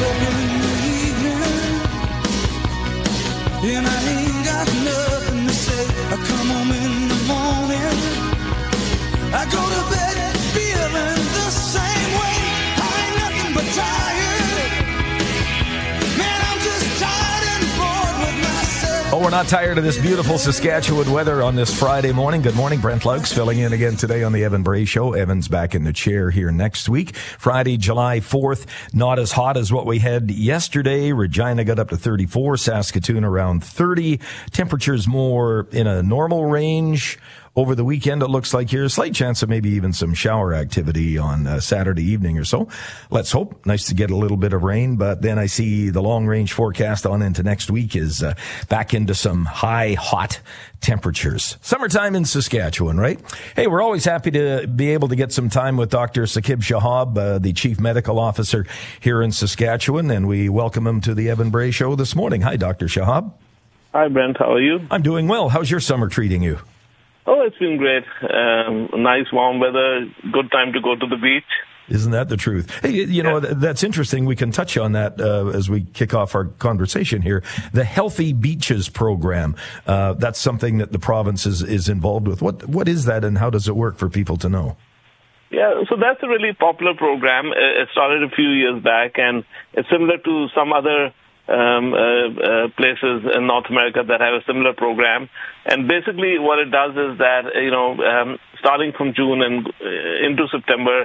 o'clock in the evening, and I ain't got nothing to say. I come home in the morning, I go to bed feeling the same way. I ain't nothing but tired, man, I'm just tired and bored with myself. Oh, we're not tired of this beautiful Saskatchewan weather on this Friday morning. Good morning, Brent Lukes filling in again today on the Evan Bray Show. Evan's back in the chair here next week. Friday, July 4th, not as hot as what we had yesterday. Regina got up to 34, Saskatoon around 30. Temperatures more in a normal range. Over the weekend, it looks like here's a slight chance of maybe even some shower activity on Saturday evening or so. Let's hope. Nice to get a little bit of rain, but then I see the long-range forecast on into next week is back into some high, hot temperatures. Summertime in Saskatchewan, right? Hey, we're always happy to be able to get some time with Dr. Saqib Shahab, the Chief Medical Officer here in Saskatchewan, and we welcome him to the Evan Bray Show this morning. Hi, Dr. Shahab. Hi, Brent. How are you? I'm doing well. How's your summer treating you? Oh, it's been great. Nice warm weather. Good time to go to the beach. Isn't that the truth? Hey, you know, that's interesting. We can touch on that as we kick off our conversation here. The Healthy Beaches program, that's something that the province is involved with. What is that, and how does it work for people to know? Yeah, so that's a really popular program. It started a few years back, and it's similar to some other places in North America that have a similar program. And basically what it does is that, starting from June and into September,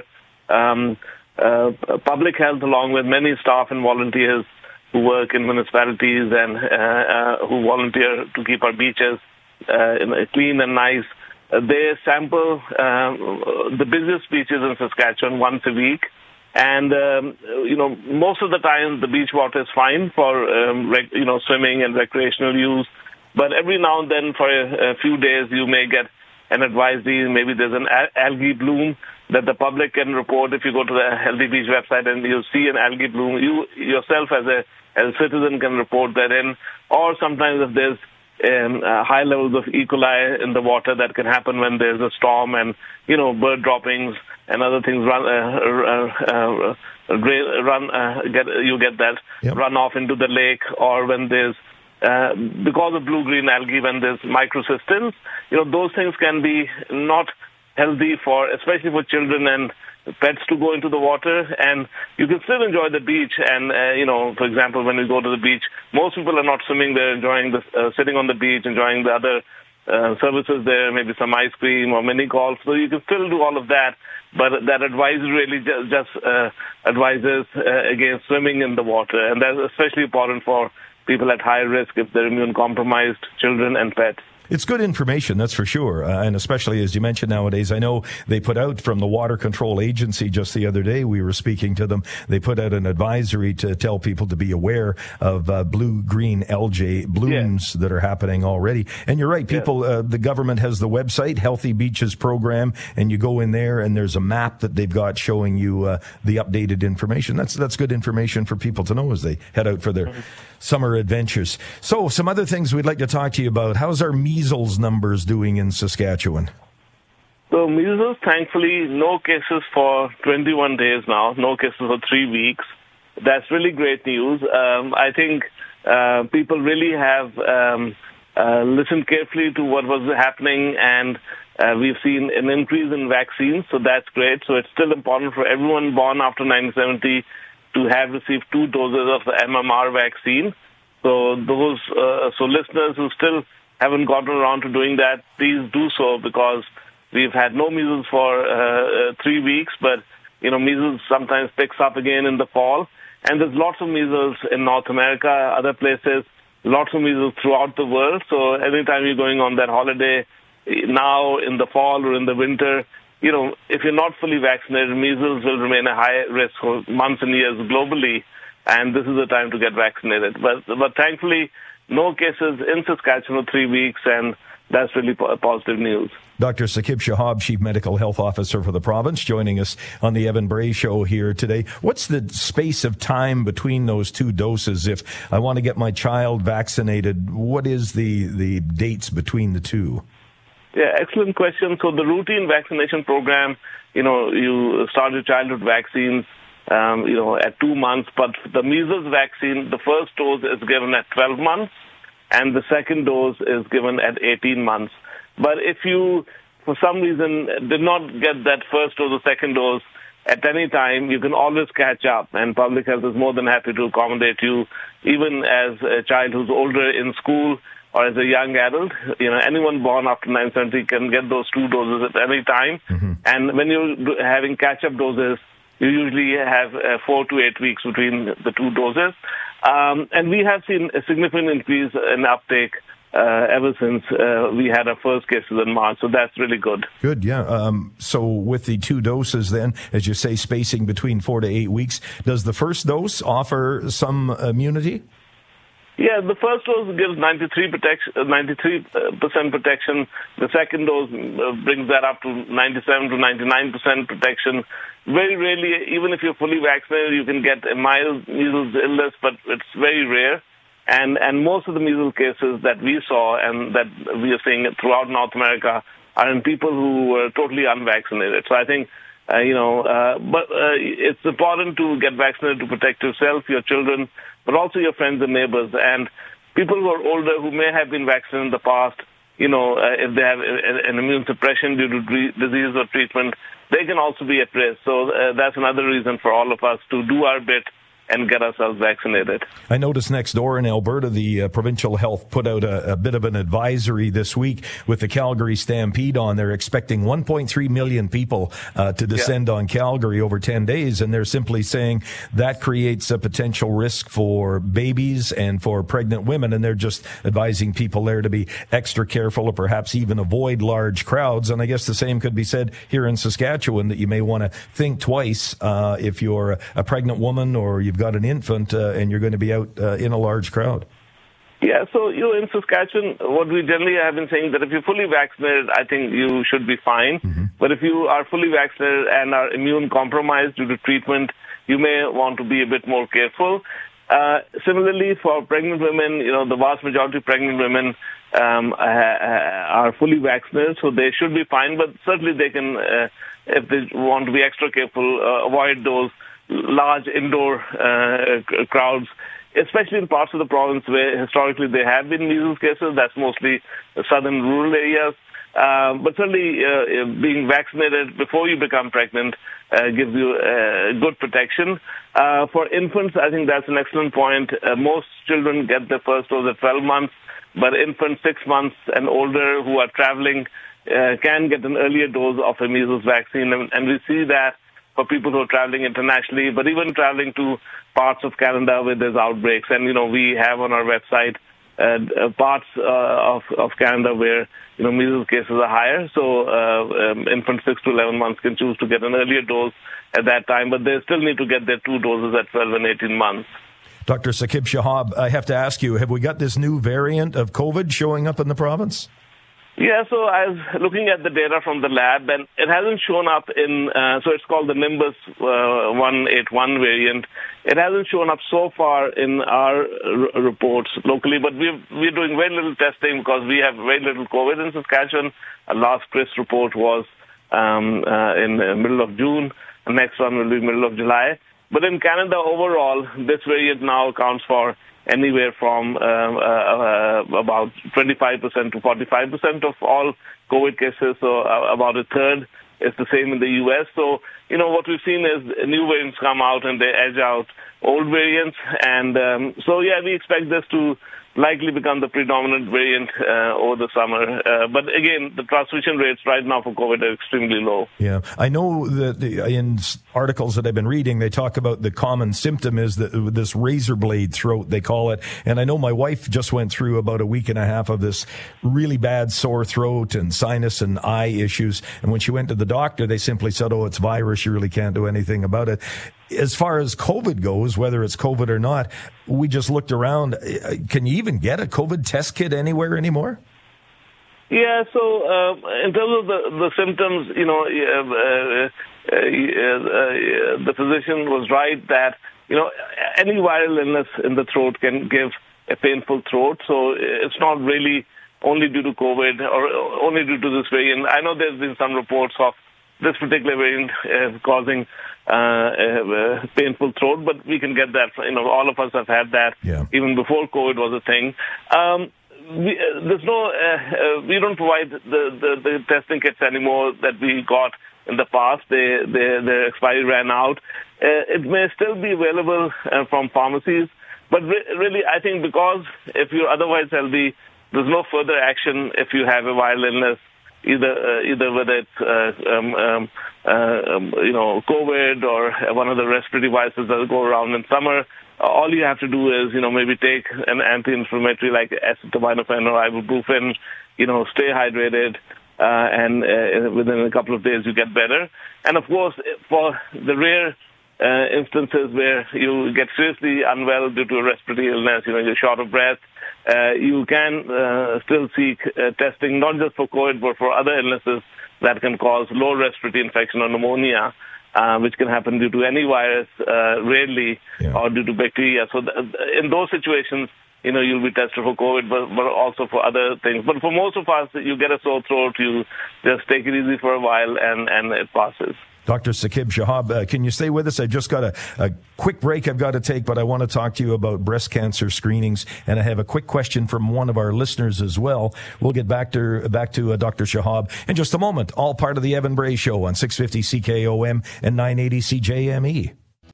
public health, along with many staff and volunteers who work in municipalities and who volunteer to keep our beaches clean and nice, they sample the busiest beaches in Saskatchewan once a week. And, most of the time the beach water is fine for, swimming and recreational use. But every now and then for a few days you may get an advisory. Maybe there's an algae bloom that the public can report. If you go to the Healthy Beach website and you see an algae bloom, you yourself as a citizen can report that in. Or sometimes if there's high levels of E. coli in the water, that can happen when there's a storm and, bird droppings and other things run off into the lake, or when there's because of blue-green algae, when there's microcystins, those things can be not healthy especially for children and pets to go into the water. And you can still enjoy the beach. And, for example, when you go to the beach, most people are not swimming there, enjoying sitting on the beach, enjoying the other services there, maybe some ice cream or mini golf. So you can still do all of that. But that advisory really just advises against swimming in the water. And that's especially important for people at high risk if they're immune-compromised, children and pets. It's good information, that's for sure. And especially, as you mentioned nowadays, I know they put out from the Water Control Agency just the other day, we were speaking to them, they put out an advisory to tell people to be aware of blue-green algae blooms that are happening already. And you're right, people, the government has the website, Healthy Beaches Program, and you go in there and there's a map that they've got showing you the updated information. That's good information for people to know as they head out for their summer adventures. So, some other things we'd like to talk to you about. How's our measles numbers doing in Saskatchewan? So measles, thankfully, no cases for 21 days now, no cases for 3 weeks. That's really great news. I think people really have listened carefully to what was happening, and we've seen an increase in vaccines, so that's great. So it's still important for everyone born after 1970 to have received 2 doses of the MMR vaccine. So those listeners who still haven't gotten around to doing that, please do so, because we've had no measles for 3 weeks, but measles sometimes picks up again in the fall. And there's lots of measles in North America, other places, lots of measles throughout the world. So anytime you're going on that holiday, now in the fall or in the winter, if you're not fully vaccinated, measles will remain a high risk for months and years globally, and this is the time to get vaccinated. But thankfully, no cases in Saskatchewan for 3 weeks, and that's really positive news. Dr. Saqib Shahab, Chief Medical Health Officer for the province, joining us on the Evan Bray Show here today. What's the space of time between those 2 doses? If I want to get my child vaccinated, what is the dates between the 2? Yeah, excellent question. So the routine vaccination program, you start your childhood vaccines at 2 months. But the measles vaccine, the first dose is given at 12 months, and the second dose is given at 18 months. But if you, for some reason, did not get that first or the second dose at any time, you can always catch up, and Public Health is more than happy to accommodate you, even as a child who's older in school or as a young adult. Anyone born after 970 can get those 2 doses at any time. Mm-hmm. And when you're having catch-up doses, you usually have 4 to 8 weeks between the 2 doses. And we have seen a significant increase in uptake ever since we had our first cases in March. So that's really good. Good, yeah. So with the 2 doses then, as you say, spacing between 4 to 8 weeks, does the first dose offer some immunity? Yeah, the first dose gives 93% protection. The second dose brings that up to 97 to 99% protection. Very rarely, even if you're fully vaccinated, you can get a mild measles illness, but it's very rare. And most of the measles cases that we saw and that we are seeing throughout North America are in people who were totally unvaccinated. So I think, it's important to get vaccinated to protect yourself, your children, but also your friends and neighbors. And people who are older who may have been vaccinated in the past, if they have an immune suppression due to disease or treatment, they can also be at risk. So that's another reason for all of us to do our bit and get ourselves vaccinated. I noticed next door in Alberta, the provincial health put out a bit of an advisory this week with the Calgary Stampede on. They're expecting 1.3 million people to descend on Calgary over 10 days, and they're simply saying that creates a potential risk for babies and for pregnant women, and they're just advising people there to be extra careful or perhaps even avoid large crowds. And I guess the same could be said here in Saskatchewan, that you may want to think twice if you're a pregnant woman or you've got an infant and you're going to be out in a large crowd. Yeah, so in Saskatchewan, what we generally have been saying that if you're fully vaccinated, I think you should be fine. Mm-hmm. But if you are fully vaccinated and are immune compromised due to treatment, you may want to be a bit more careful. Similarly, for pregnant women, the vast majority of pregnant women are fully vaccinated, so they should be fine. But certainly they can, if they want to be extra careful, avoid those large indoor crowds, especially in parts of the province where historically there have been measles cases. That's mostly southern rural areas. But certainly being vaccinated before you become pregnant gives you good protection. For infants, I think that's an excellent point. Most children get their first dose at 12 months, but infants 6 months and older who are traveling can get an earlier dose of a measles vaccine. And we see that for people who are traveling internationally, but even traveling to parts of Canada where there's outbreaks. And, we have on our website parts of Canada where, measles cases are higher. So infants 6 to 11 months can choose to get an earlier dose at that time, but they still need to get their 2 doses at 12 and 18 months. Dr. Saqib Shahab, I have to ask you, have we got this new variant of COVID showing up in the province? Yeah, so I was looking at the data from the lab, and it hasn't shown up in, so it's called the Nimbus 181 variant. It hasn't shown up so far in our reports locally, but we're doing very little testing because we have very little COVID in Saskatchewan. Our last CRIS report was in the middle of June. The next one will be middle of July. But in Canada overall, this variant now accounts for anywhere from about 25% to 45% of all COVID cases, so about a third is the same in the U.S. So, what we've seen is new variants come out and they edge out old variants. And we expect this to likely become the predominant variant over the summer. But again, the transmission rates right now for COVID are extremely low. Yeah, I know that in articles that I've been reading, they talk about the common symptom is this razor blade throat, they call it. And I know my wife just went through about a week and a half of this really bad sore throat and sinus and eye issues. And when she went to the doctor, they simply said, oh, it's virus. You really can't do anything about it. As far as COVID goes, whether it's COVID or not, we just looked around. Can you even get a COVID test kit anywhere anymore? Yeah, so in terms of the symptoms, the physician was right that, any viral illness in the throat can give a painful throat. So it's not really only due to COVID or only due to this variant. I know there's been some reports of this particular variant causing painful throat, but we can get that. All of us have had that even before COVID was a thing. We don't provide the testing kits anymore that we got in the past. Their expiry ran out. It may still be available from pharmacies, but really, I think because if you're otherwise healthy, there's no further action if you have a viral illness, either whether it's COVID or one of the respiratory viruses that go around in summer. All you have to do is, maybe take an anti-inflammatory like acetaminophen or ibuprofen, stay hydrated, and within a couple of days you get better. And of course, for the rare instances where you get seriously unwell due to a respiratory illness, you're short of breath, you can still seek testing, not just for COVID, but for other illnesses that can cause lower respiratory infection or pneumonia, which can happen due to any virus, rarely, or due to bacteria. So in those situations, you'll be tested for COVID, but also for other things. But for most of us, you get a sore throat, you just take it easy for a while, and it passes. Dr. Saqib Shahab, can you stay with us? I just got a quick break I've got to take, but I want to talk to you about breast cancer screenings, and I have a quick question from one of our listeners as well. We'll get back to Dr. Shahab in just a moment. All part of the Evan Bray Show on 650 CKOM and 980 CJME.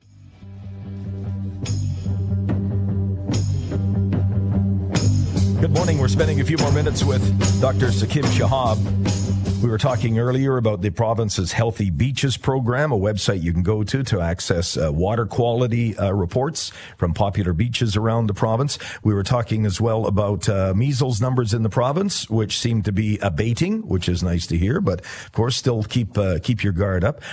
Good morning. We're spending a few more minutes with Dr. Saqib Shahab. We were talking earlier about the province's Healthy Beaches program, a website you can go to access water quality reports from popular beaches around the province. We were talking as well about measles numbers in the province, which seem to be abating, which is nice to hear, but of course still keep your guard up.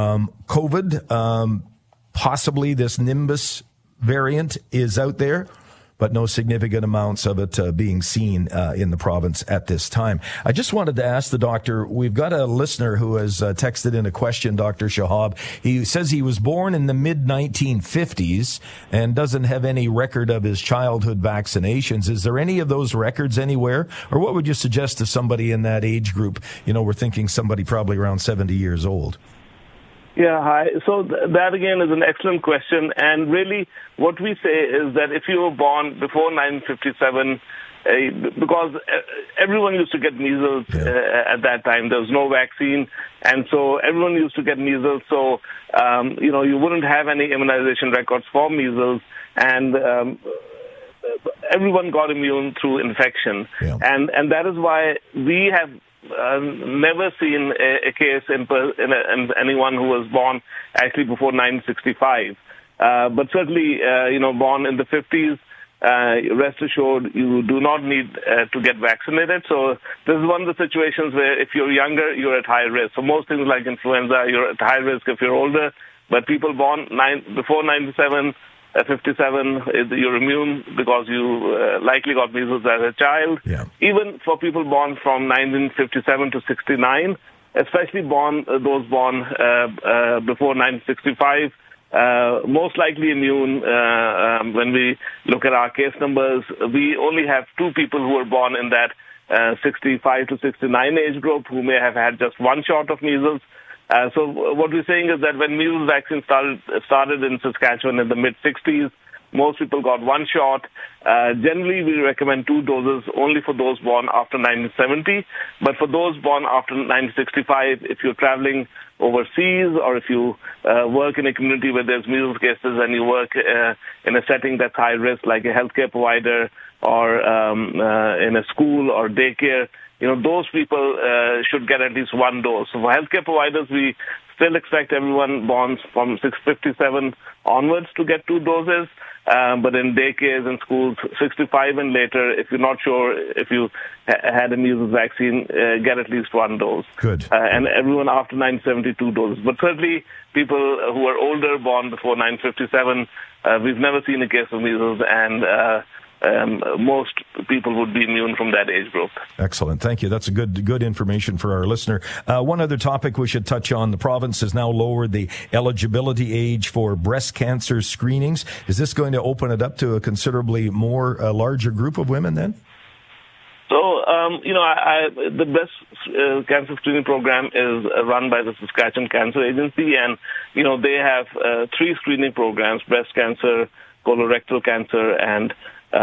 COVID, possibly this Nimbus variant is out there, but no significant amounts of it being seen in the province at this time. I just wanted to ask the doctor, we've got a listener who has texted in a question, Dr. Shahab. He says he was born in the mid-1950s and doesn't have any record of his childhood vaccinations. Is there any of those records anywhere? Or what would you suggest to somebody in that age group? We're thinking somebody probably around 70 years old. Yeah, hi. So that, again, is an excellent question. And really, what we say is that if you were born before 1957, because everyone used to get measles at that time. There was no vaccine, and so everyone used to get measles. So, you wouldn't have any immunization records for measles, and everyone got immune through infection. Yeah. And that is why we have never seen a case in anyone who was born actually before 1965. But certainly, born in the 50s, rest assured you do not need to get vaccinated. So this is one of the situations where if you're younger, you're at high risk. So most things like influenza, you're at high risk if you're older. But people born before 97, 57, you're immune because you likely got measles as a child. Yeah. Even for people born from 1957 to 69, especially those born before 1965, most likely immune. When we look at our case numbers, we only have 2 people who were born in that 65 to 69 age group who may have had just one shot of measles. So what we're saying is that when measles vaccine started in Saskatchewan in the mid-60s, most people got one shot. Generally, we recommend 2 doses only for those born after 1970. But for those born after 1965, if you're traveling overseas or if you work in a community where there's measles cases and you work in a setting that's high risk, like a healthcare provider or in a school or daycare, those people should get at least 1 dose. So for healthcare providers, we still expect everyone born from 657 onwards to get 2 doses. But in daycares and schools, 65 and later, if you're not sure if you had a measles vaccine, get at least 1 dose. Good. And everyone after 1972 doses. But certainly people who are older, born before 1957, we've never seen a case of measles, and most people would be immune from that age group. Excellent. Thank you. That's a good information for our listener. One other topic we should touch on. The province has now lowered the eligibility age for breast cancer screenings. Is this going to open it up to a considerably more larger group of women then? So, the breast cancer screening program is run by the Saskatchewan Cancer Agency, and, they have 3 screening programs: breast cancer, colorectal cancer, and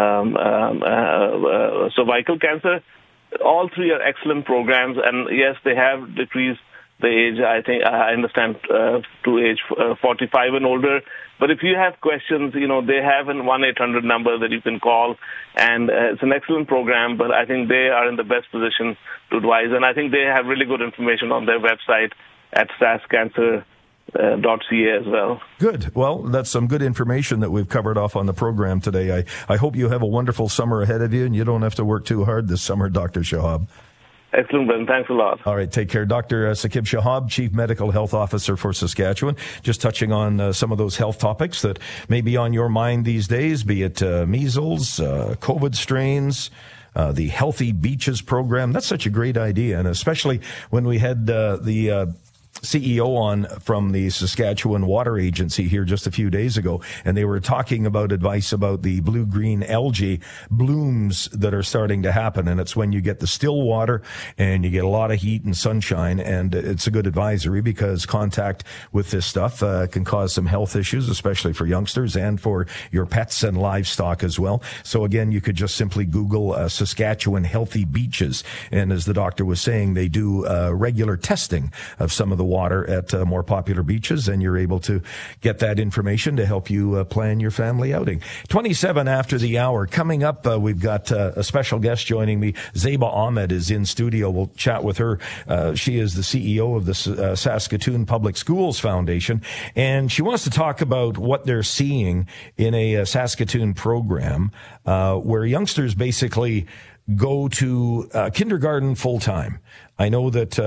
cervical cancer. All 3 are excellent programs, and yes, they have decreased the age, I understand, to age 45 and older. But if you have questions, they have a 1-800 number that you can call, and it's an excellent program, but I think they are in the best position to advise, and I think they have really good information on their website at sascancer.ca as well. Good. Well, that's some good information that we've covered off on the program today. I hope you have a wonderful summer ahead of you, and you don't have to work too hard this summer, Dr. Shahab. Excellent, Ben. Thanks a lot. All right, take care. Dr. Saqib Shahab, Chief Medical Health Officer for Saskatchewan, just touching on some of those health topics that may be on your mind these days, be it measles, COVID strains, the Healthy Beaches program. That's such a great idea, and especially when we had the CEO on from the Saskatchewan Water Agency here just a few days ago, and they were talking about advice about the blue-green algae blooms that are starting to happen, and it's when you get the still water and you get a lot of heat and sunshine, and it's a good advisory because contact with this stuff can cause some health issues, especially for youngsters and for your pets and livestock as well. So again, you could just simply Google Saskatchewan Healthy Beaches, and as the doctor was saying, they do regular testing of some of the water at more popular beaches, and you're able to get that information to help you plan your family outing. 27 after the hour. Coming up, we've got a special guest joining me. Zeba Ahmed is in studio. We'll chat with her. She is the CEO of the Saskatoon Public Schools Foundation, and she wants to talk about what they're seeing in a Saskatoon program where youngsters basically go to kindergarten full-time. I know that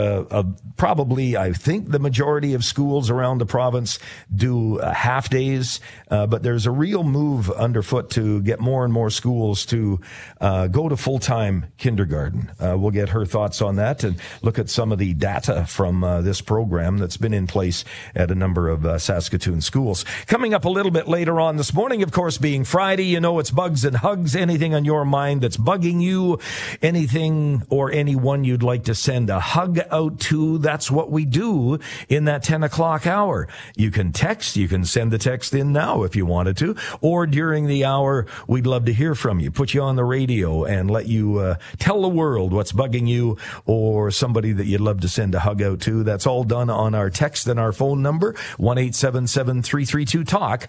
I think the majority of schools around the province do half days, but there's a real move underfoot to get more and more schools to go to full-time kindergarten. We'll get her thoughts on that and look at some of the data from this program that's been in place at a number of Saskatoon schools. Coming up a little bit later on this morning, of course, being Friday, it's bugs and hugs. Anything on your mind that's bugging you, anything or anyone you'd like to send a hug out to, that's what we do in that 10 o'clock hour. You can text, you can send the text in now if you wanted to, or during the hour, we'd love to hear from you, put you on the radio and let you tell the world what's bugging you or somebody that you'd love to send a hug out to. That's all done on our text and our phone number, 1-877-332-TALK,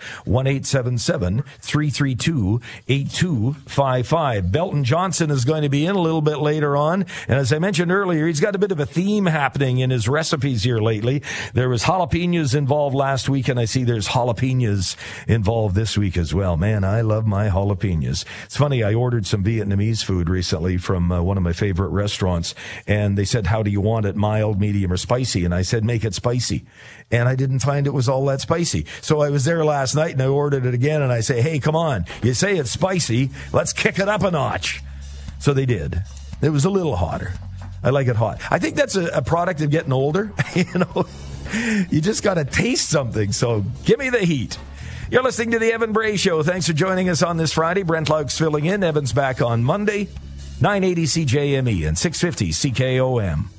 1-877-332-8255. Belton Johnson is going to be in a little bit later on, and as I mentioned earlier, he's got a bit of a theme happening in his recipes here lately. There was jalapenos involved last week, and I see there's jalapenos involved this week as well. Man, I love my jalapenos. It's funny, I ordered some Vietnamese food recently from one of my favorite restaurants, and they said, how do you want it, mild, medium, or spicy? And I said, make it spicy. And I didn't find it was all that spicy. So I was there last night, and I ordered it again, and I say, hey, come on, you say it's spicy, let's kick it up a notch. So they did. It was a little hotter. I like it hot. I think that's a product of getting older. You just got to taste something. So give me the heat. You're listening to the Evan Bray Show. Thanks for joining us on this Friday. Brent Laux filling in. Evan's back on Monday, 980 CJME and 650 CKOM.